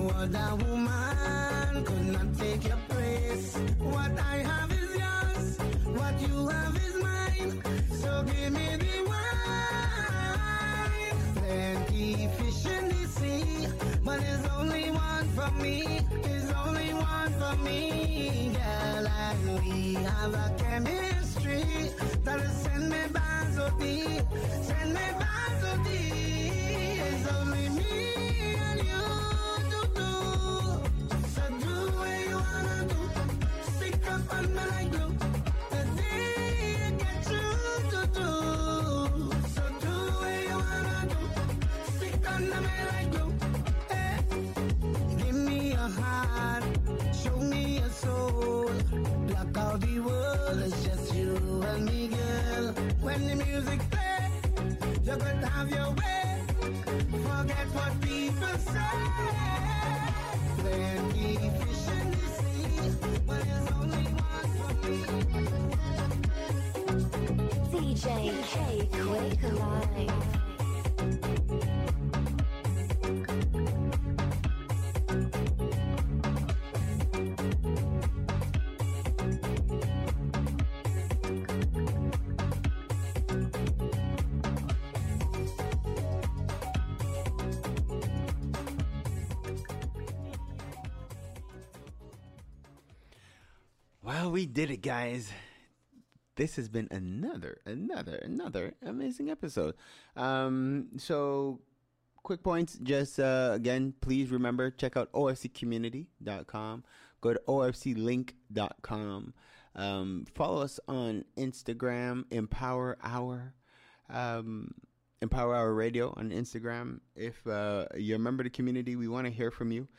No other woman could not take your place. What I have is yours, what you have is mine. So give me the wine. Plenty fish in the sea, but there's only one for me. There's only one for me, girl. And we have a chemistry that'll send me bands so deep, send me bands so deep. It's only me and you to do. So do what you wanna do. Stick up on me like glue. The day you get you to do. So do what you wanna do. Stick under me like glue. Hey. Give me your heart. Show me your soul. Block out the world. It's just you and me, girl. When the music plays, you could have your way. Forget what people say. Plenty fish in the sea, but there's only one for me.
D J K Quick Live.
Well, we did it, guys. This has been another, another, another amazing episode. Um, so, quick points. Just, uh, again, please remember, check out O F C community dot com. Go to O F C link dot com. Um, follow us on Instagram, Empower Hour. Um, Empower Hour Radio on Instagram. If uh, you're a member of the community, we want to hear from you.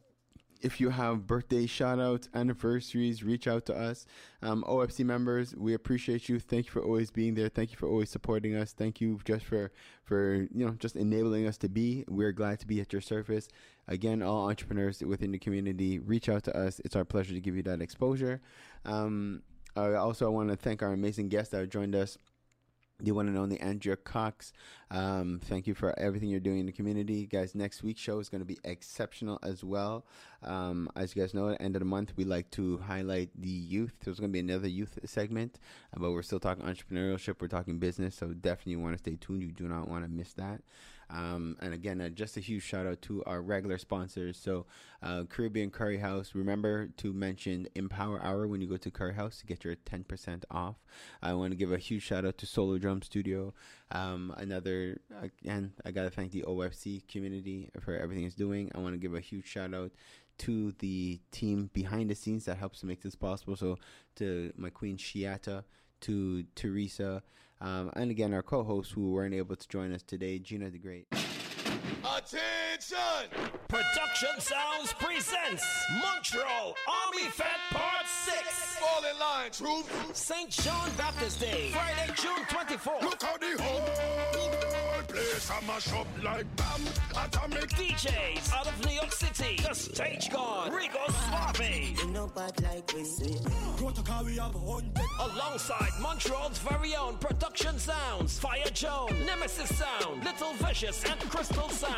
If you have birthday shout-outs, anniversaries, reach out to us. Um, O F C members, we appreciate you. Thank you for always being there. Thank you for always supporting us. Thank you just for, for you know, just enabling us to be. We're glad to be at your service. Again, all entrepreneurs within the community, reach out to us. It's our pleasure to give you that exposure. Um, I also want to thank our amazing guests that have joined us. The one and only Andrea Cox. Um, thank you for everything you're doing in the community. Guys, next week's show is going to be exceptional as well. Um, as you guys know, at the end of the month, we like to highlight the youth. There's going to be another youth segment, uh, but we're still talking entrepreneurship. We're talking business, so definitely want to stay tuned. You do not want to miss that. Um, and again, uh, just a huge shout out to our regular sponsors. So, uh, Caribbean Curry House. Remember to mention Empower Hour when you go to Curry House to get your ten percent off. I want to give a huge shout out to Solo Drum Studio. Um, another, again, I got to thank the O F C community for everything it's doing. I want to give a huge shout out to the team behind the scenes that helps to make this possible. So, to my queen Shiata, to Teresa, um, and again, our co-hosts who weren't able to join us today, Gina the Great.
Attention! Production Sounds presents Montreal Army Fed Part six. Fall in line, troops. Saint John Baptist Day, Friday, June twenty-fourth. Look how the whole place I mash up like bam. Atomic D Js out of New York City. The Stage God, Rigo Suave. Alongside Montreal's very own Production Sounds, Fire Joan, Nemesis Sound, Little Vicious, and Crystal Sound.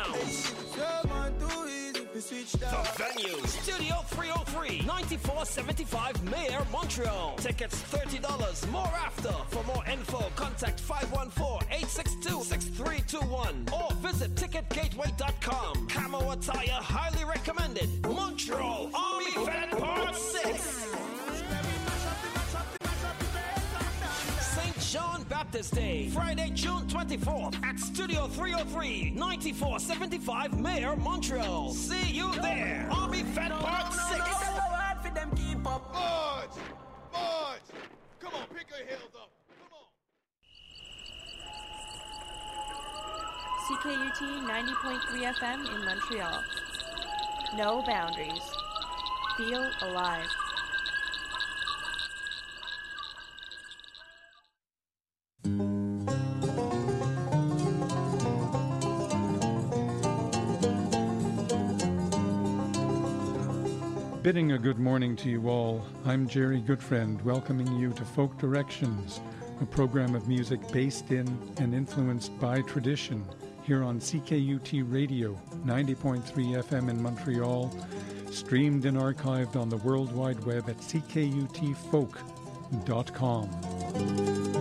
The venue, Studio three oh three, ninety-four seventy-five Mayor, Montreal. Tickets thirty dollars, more after. For more info, contact five one four, eight six two, six three two one or visit ticket gateway dot com. Camo attire highly recommended. Montreal Army Fed Part six. Saint John Baptist Day, Friday, June twenty-fourth at Studio three oh three, ninety-four seventy-five Mayor, Montreal. See you there. Army Fed Part six.
For them keep up.
March! March! Come on, pick your heels up.
C K U T ninety point three F M in Montreal. No boundaries. Feel alive.
Bidding a good morning to you all, I'm Jerry Goodfriend, welcoming you to Folk Directions, a program of music based in and influenced by tradition here on C K U T Radio, ninety point three F M in Montreal, streamed and archived on the World Wide Web at c k u t folk dot com.